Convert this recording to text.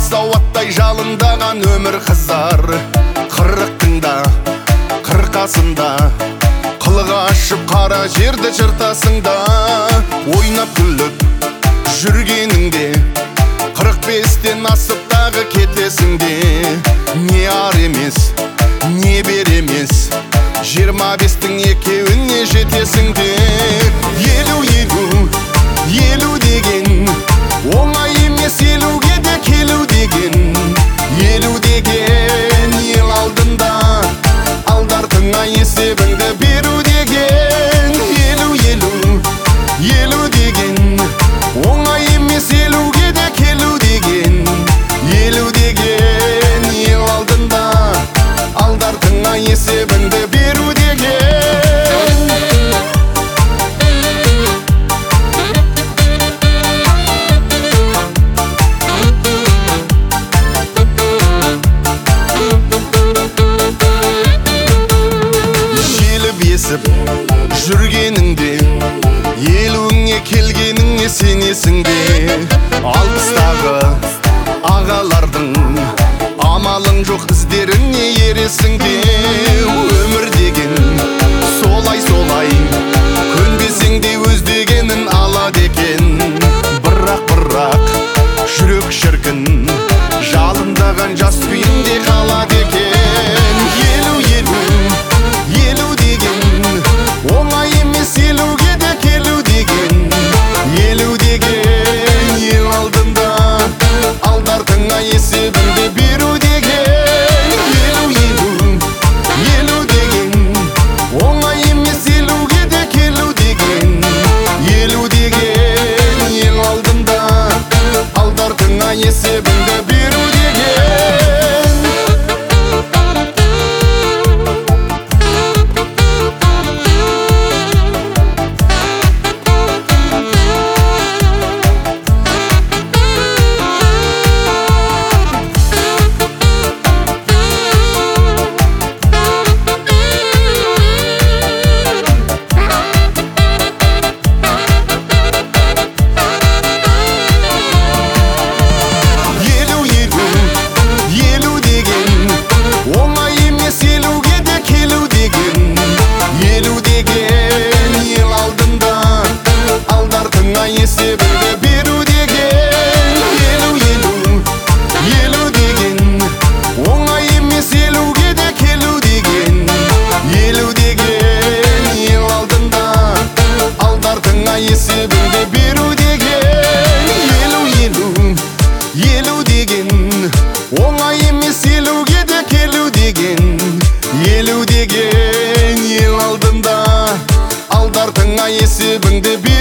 сауаттай жалындаған өмір қызар. Қырықтың да қырқасында қылығы ашып қара жерді жыртасыңда. Ойнап күліп жүргеніңде 45-тен асып тағы кетесіңде. Не ар емес, не бер емес, 25-тің екеуіне жетесіңде. Елу деген оңай емес, елуге де келу деген. Елу деген ел алдында алдартыңа есебіңді беру деген. Елу деген оңай емес, елуге де келу деген. Елу деген ел алдында алдартыңа есебіңді беру деген. Жүргеніңде елуіңе келгеніңе сенесің бе? 60-тағы ағалардың амалың жоқ, іздеріңе ересің бе? Өмір деген солай көнбесең де өз дегенін алады екен. Бірақ жүрек шіркін жалындаған жас күйінде қалады екен. Елу деген оңай емес, елуге де келу деген. Елу деген ел алдында алдартыңа есебіңді беру деген. Елу деген оңай емес, елуге де келу деген. Елу деген ел алдында алдартыңа есебіңді беру деген. Есебіңді беру деген. Елу деген оңай емес, елуге де келу деген. Елу деген ел алдында алдартыңа есебіңді беру деген. Елу деген оңай емес, елуге де келу деген. Елу деген ел алдында алдартыңа есебіңді беру.